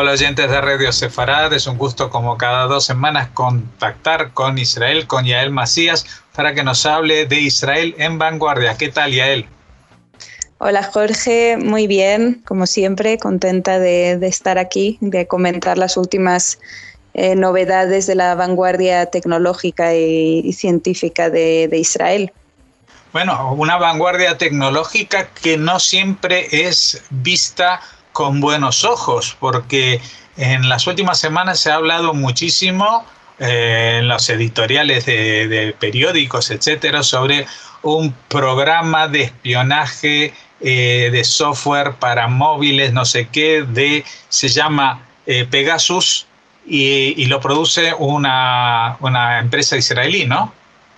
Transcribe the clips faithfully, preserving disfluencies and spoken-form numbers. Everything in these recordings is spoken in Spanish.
Hola oyentes de Radio Sefarad, es un gusto como cada dos semanas contactar con Israel, con Yael Macías, para que nos hable de Israel en vanguardia. ¿Qué tal, Yael? Hola Jorge, muy bien, como siempre, contenta de, de estar aquí, de comentar las últimas eh, novedades de la vanguardia tecnológica y, y científica de, de Israel. Bueno, una vanguardia tecnológica que no siempre es vista con buenos ojos, porque en las últimas semanas se ha hablado muchísimo eh, en los editoriales de, de periódicos, etcétera, sobre un programa de espionaje eh, de software para móviles, no sé qué, de, se llama eh, Pegasus y, y lo produce una, una empresa israelí, ¿no?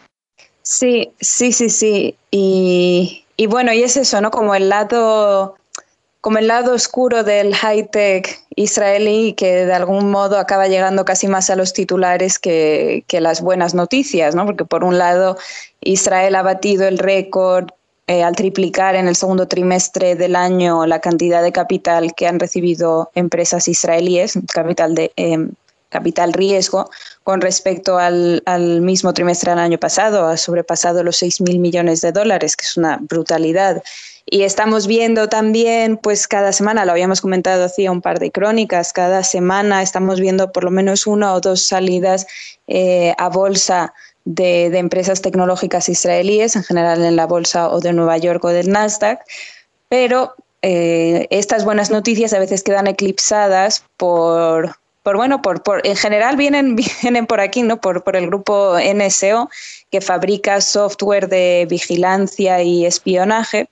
Sí, sí, sí, sí. Y, y bueno, y es eso, ¿no? Como el lado, como el lado oscuro del high-tech israelí que de algún modo acaba llegando casi más a los titulares que, que las buenas noticias, ¿no? Porque por un lado Israel ha batido el récord eh, al triplicar en el segundo trimestre del año la cantidad de capital que han recibido empresas israelíes, capital de eh, capital riesgo, con respecto al, al mismo trimestre del año pasado, ha sobrepasado los seis mil millones de dólares, que es una brutalidad. Y estamos viendo también, pues cada semana, lo habíamos comentado hacía un par de crónicas, cada semana estamos viendo por lo menos una o dos salidas eh, a bolsa de, de empresas tecnológicas israelíes, en general en la bolsa o de Nueva York o del Nasdaq, pero eh, estas buenas noticias a veces quedan eclipsadas por... Por bueno, por, por en general vienen, vienen por aquí, ¿no? Por, por el grupo N S O, que fabrica software de vigilancia y espionaje.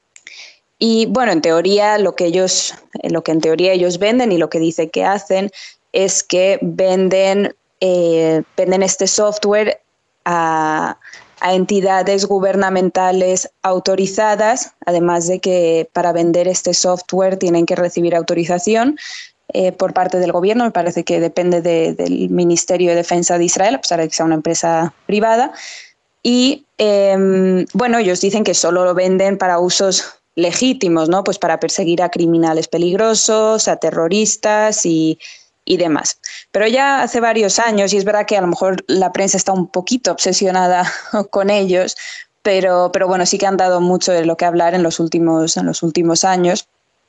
Y bueno, en teoría lo que ellos, lo que en teoría ellos venden y lo que dice que hacen es que venden, eh, venden este software a, a entidades gubernamentales autorizadas, además de que para vender este software tienen que recibir autorización Eh, por parte del gobierno. Me parece que depende de, del Ministerio de Defensa de Israel, a pesar de que sea una empresa privada. Y eh, bueno, ellos dicen que solo lo venden para usos legítimos, ¿no? Pues para perseguir a criminales peligrosos, a terroristas y, y demás. Pero ya hace varios años, y es verdad que a lo mejor la prensa está un poquito obsesionada con ellos, pero, pero bueno, sí que han dado mucho de lo que hablar en los últimos, en los últimos años.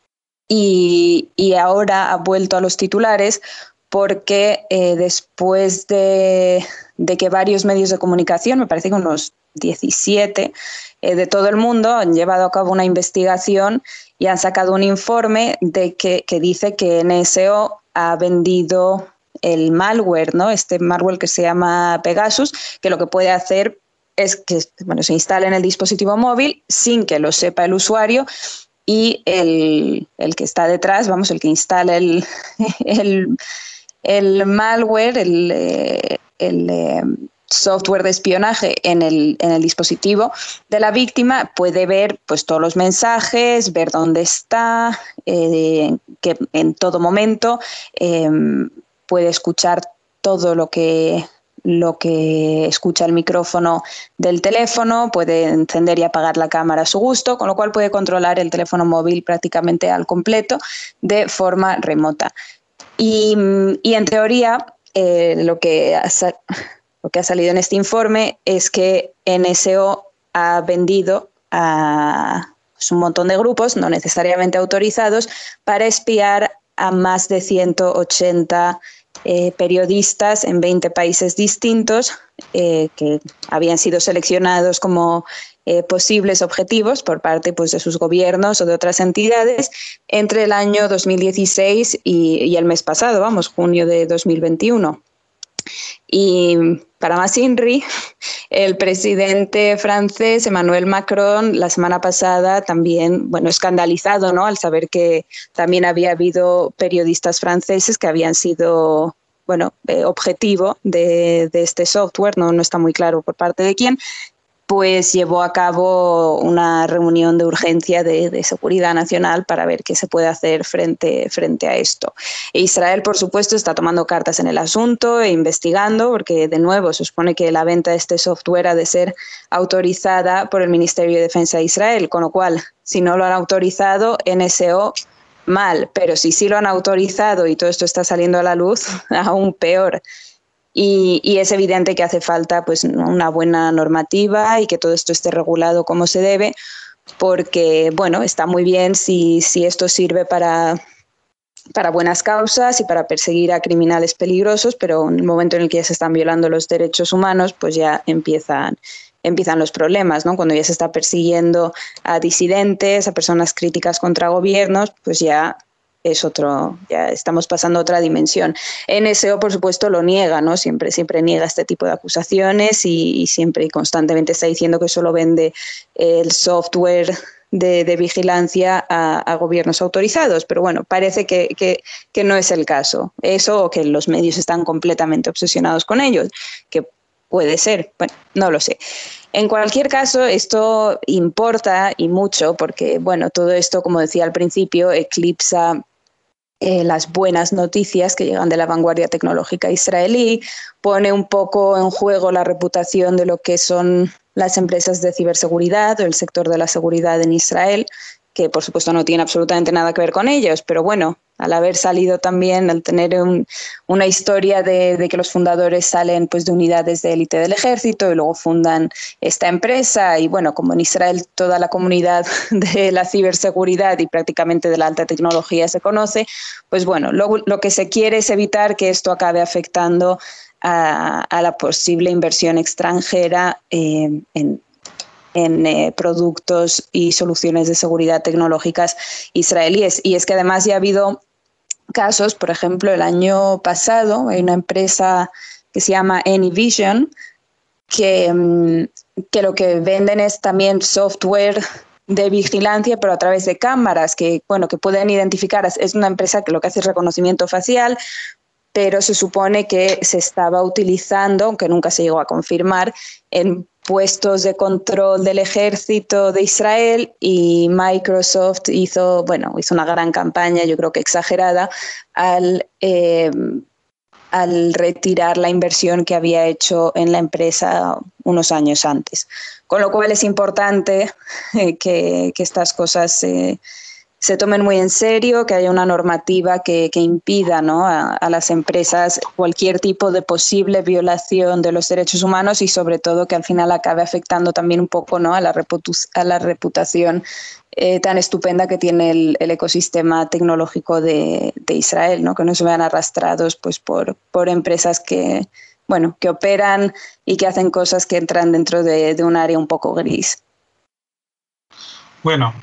Y, y ahora ha vuelto a los titulares porque eh, después de, de que varios medios de comunicación, me parece que unos diecisiete eh, de todo el mundo, han llevado a cabo una investigación y han sacado un informe de que, que dice que N S O ha vendido el malware, ¿no? Este malware que se llama Pegasus, que lo que puede hacer es que bueno, se instale en el dispositivo móvil sin que lo sepa el usuario. Y el, el que está detrás, vamos, el que instala el, el, el malware, el, el eh, software de espionaje en el, en el dispositivo de la víctima, puede ver pues todos los mensajes, ver dónde está, eh, que en todo momento eh, puede escuchar todo lo que... lo que escucha el micrófono del teléfono, puede encender y apagar la cámara a su gusto, con lo cual puede controlar el teléfono móvil prácticamente al completo de forma remota. Y, y en teoría, eh, lo, que ha, lo que ha salido en este informe es que N S O ha vendido a pues, un montón de grupos, no necesariamente autorizados, para espiar a más de ciento ochenta Eh, periodistas en veinte países distintos eh, que habían sido seleccionados como eh, posibles objetivos por parte pues, de sus gobiernos o de otras entidades entre el año dos mil dieciséis y, y el mes pasado, vamos, junio de dos mil veintiuno. Y para más INRI, el presidente francés Emmanuel Macron la semana pasada también, bueno, escandalizado, ¿no? Al saber que también había habido periodistas franceses que habían sido, bueno, eh, objetivo de, de este software, no, no está muy claro por parte de quién, pues llevó a cabo una reunión de urgencia de, de seguridad nacional para ver qué se puede hacer frente, frente a esto. E Israel, por supuesto, está tomando cartas en el asunto e investigando, porque de nuevo se supone que la venta de este software ha de ser autorizada por el Ministerio de Defensa de Israel, con lo cual, si no lo han autorizado, N S O mal, pero si sí lo han autorizado y todo esto está saliendo a la luz, aún peor. Y, y es evidente que hace falta pues, una buena normativa y que todo esto esté regulado como se debe, porque bueno, está muy bien si, si esto sirve para, para buenas causas y para perseguir a criminales peligrosos, pero en el momento en el que ya se están violando los derechos humanos, pues ya empiezan, empiezan los problemas, ¿no? Cuando ya se está persiguiendo a disidentes, a personas críticas contra gobiernos, pues ya es otro, ya estamos pasando a otra dimensión. N S O, por supuesto, lo niega, ¿no? Siempre, siempre niega este tipo de acusaciones y, y siempre y constantemente está diciendo que solo vende el software de, de vigilancia a, a gobiernos autorizados. Pero bueno, parece que, que, que no es el caso. Eso o que los medios están completamente obsesionados con ellos, que puede ser, bueno, no lo sé. En cualquier caso, esto importa y mucho porque, bueno, todo esto, como decía al principio, eclipsa Eh, las buenas noticias que llegan de la vanguardia tecnológica israelí, pone un poco en juego la reputación de lo que son las empresas de ciberseguridad o el sector de la seguridad en Israel, que por supuesto no tiene absolutamente nada que ver con ellos, pero bueno, al haber salido también, al tener un, una historia de, de que los fundadores salen pues, de unidades de élite del ejército y luego fundan esta empresa y bueno, como en Israel toda la comunidad de la ciberseguridad y prácticamente de la alta tecnología se conoce, pues bueno, lo, lo que se quiere es evitar que esto acabe afectando a, a la posible inversión extranjera eh, en en eh, productos y soluciones de seguridad tecnológicas israelíes. Y es que además ya ha habido casos, por ejemplo, el año pasado hay una empresa que se llama AnyVision que, que lo que venden es también software de vigilancia, pero a través de cámaras que, bueno, que pueden identificar. Es una empresa que lo que hace es reconocimiento facial, pero se supone que se estaba utilizando, aunque nunca se llegó a confirmar, en puestos de control del ejército de Israel y Microsoft hizo, bueno, hizo una gran campaña, yo creo que exagerada, al, eh, al retirar la inversión que había hecho en la empresa unos años antes. Con lo cual es importante eh, que, que estas cosas eh, se tomen muy en serio, que haya una normativa que, que impida, ¿no? a, a las empresas cualquier tipo de posible violación de los derechos humanos y sobre todo que al final acabe afectando también un poco, ¿no? a, la reputu- a la reputación eh, tan estupenda que tiene el, el ecosistema tecnológico de, de Israel, ¿no? Que no se vean arrastrados pues, por, por empresas que, bueno, que operan y que hacen cosas que entran dentro de, de un área un poco gris. Bueno,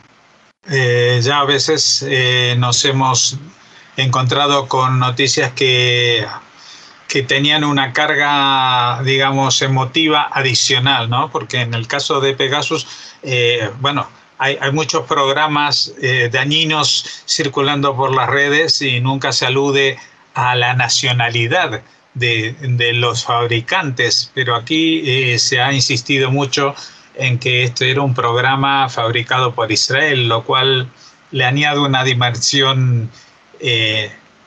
Eh, ya a veces eh, nos hemos encontrado con noticias que, que tenían una carga, digamos, emotiva adicional, ¿no? Porque en el caso de Pegasus, eh, bueno, hay, hay muchos programas eh, dañinos circulando por las redes y nunca se alude a la nacionalidad de, de los fabricantes, pero aquí eh, se ha insistido mucho en que esto era un programa fabricado por Israel, lo cual le añade una dimensión eh,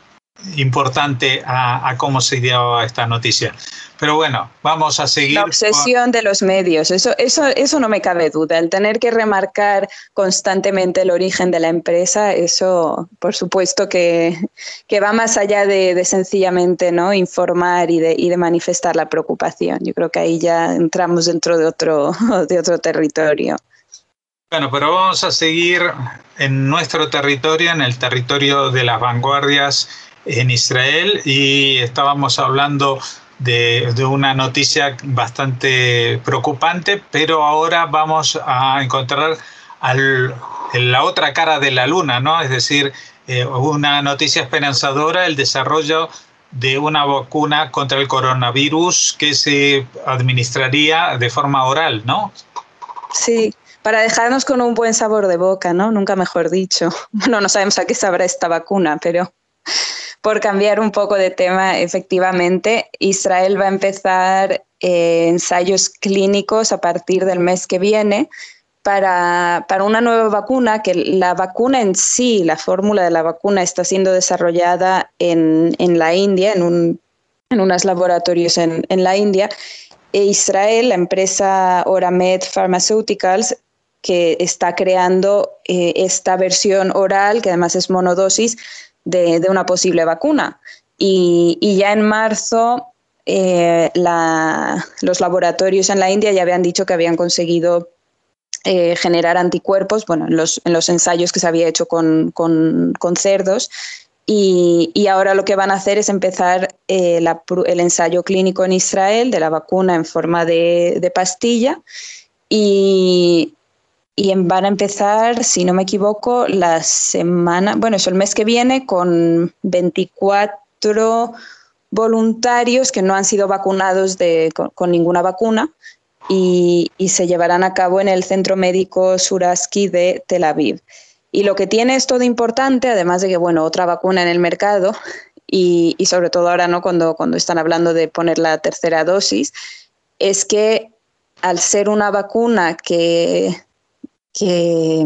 importante a, a cómo se dio esta noticia. Pero bueno, vamos a seguir. La obsesión con... de los medios, eso, eso, eso no me cabe duda. El tener que remarcar constantemente el origen de la empresa, eso por supuesto que, que va más allá de, de sencillamente, ¿no? informar y de, y de manifestar la preocupación. Yo creo que ahí ya entramos dentro de otro, de otro territorio. Bueno, pero vamos a seguir en nuestro territorio, en el territorio de las vanguardias en Israel, y estábamos hablando de, de una noticia bastante preocupante, pero ahora vamos a encontrar al, la otra cara de la luna, ¿no? Es decir, eh, una noticia esperanzadora, el desarrollo de una vacuna contra el coronavirus que se administraría de forma oral, ¿no? Sí, para dejarnos con un buen sabor de boca, ¿no? Nunca mejor dicho. Bueno, no sabemos a qué sabrá esta vacuna, pero por cambiar un poco de tema, efectivamente, Israel va a empezar eh, ensayos clínicos a partir del mes que viene para, para una nueva vacuna, que la vacuna en sí, la fórmula de la vacuna está siendo desarrollada en, en la India, en, un, en unos laboratorios en, en la India, e Israel, la empresa Oramed Pharmaceuticals, que está creando eh, esta versión oral, que además es monodosis, de, de una posible vacuna. Y, y ya en marzo eh, la, los laboratorios en la India ya habían dicho que habían conseguido eh, generar anticuerpos, bueno, en los, en los ensayos que se había hecho con, con, con cerdos. Y, y ahora lo que van a hacer es empezar eh, la, el ensayo clínico en Israel de la vacuna en forma de, de pastilla y, y van a empezar, si no me equivoco, la semana, bueno, eso el mes que viene con veinticuatro voluntarios que no han sido vacunados de, con, con ninguna vacuna y, y se llevarán a cabo en el Centro Médico Suraski de Tel Aviv. Y lo que tiene esto de importante, además de que, bueno, otra vacuna en el mercado y, y sobre todo ahora, ¿no?, cuando, cuando están hablando de poner la tercera dosis, es que al ser una vacuna que, que,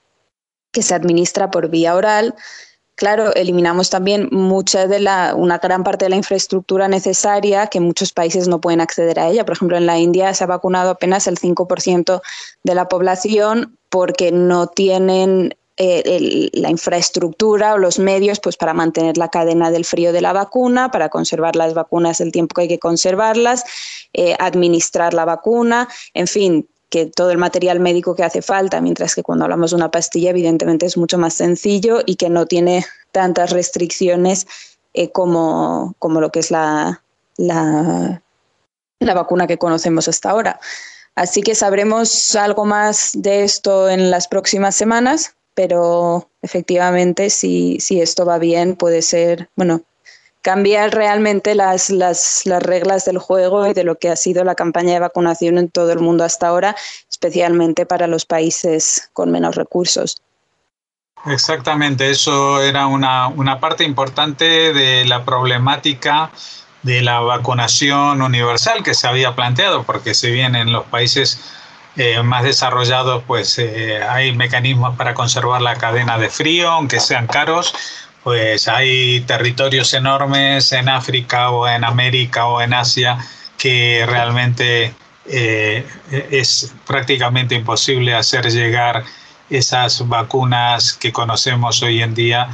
que se administra por vía oral, claro, eliminamos también mucha de la, una gran parte de la infraestructura necesaria que muchos países no pueden acceder a ella. Por ejemplo, en la India se ha vacunado apenas el cinco por ciento de la población porque no tienen Eh, el, la infraestructura o los medios pues, para mantener la cadena del frío de la vacuna, para conservar las vacunas el tiempo que hay que conservarlas, eh, administrar la vacuna, en fin, que todo el material médico que hace falta, mientras que cuando hablamos de una pastilla evidentemente es mucho más sencillo y que no tiene tantas restricciones eh, como, como lo que es la, la, la vacuna que conocemos hasta ahora. Así que sabremos algo más de esto en las próximas semanas, pero efectivamente si, si esto va bien puede ser, bueno, cambiar realmente las, las, las reglas del juego y de lo que ha sido la campaña de vacunación en todo el mundo hasta ahora, especialmente para los países con menos recursos. Exactamente, eso era una, una parte importante de la problemática de la vacunación universal que se había planteado, porque si bien en los países Eh, más desarrollados pues eh, hay mecanismos para conservar la cadena de frío, aunque sean caros, pues hay territorios enormes en África o en América o en Asia que realmente eh, es prácticamente imposible hacer llegar esas vacunas que conocemos hoy en día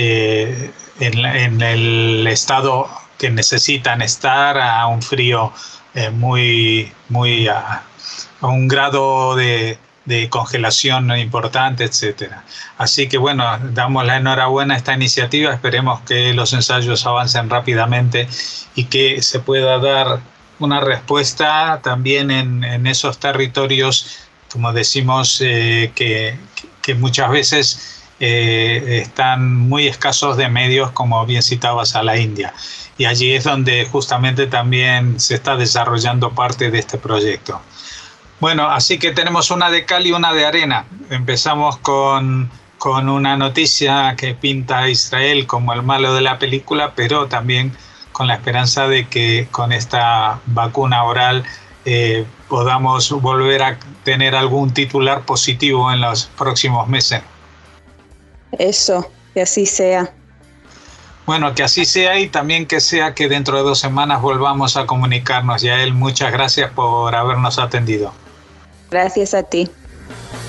eh, en, en el estado que necesitan estar, a un frío eh, muy, muy a, a un grado de, de congelación importante, etcétera. Así que bueno, damos la enhorabuena a esta iniciativa, esperemos que los ensayos avancen rápidamente y que se pueda dar una respuesta también en, en esos territorios, como decimos, eh, que, que muchas veces eh, están muy escasos de medios, como bien citabas a la India. Y allí es donde justamente también se está desarrollando parte de este proyecto. Bueno, así que tenemos una de cal y una de arena. Empezamos con, con una noticia que pinta a Israel como el malo de la película, pero también con la esperanza de que con esta vacuna oral eh, podamos volver a tener algún titular positivo en los próximos meses. Eso, que así sea. Bueno, que así sea y también que sea que dentro de dos semanas volvamos a comunicarnos. Yael, muchas gracias por habernos atendido. Gracias a ti.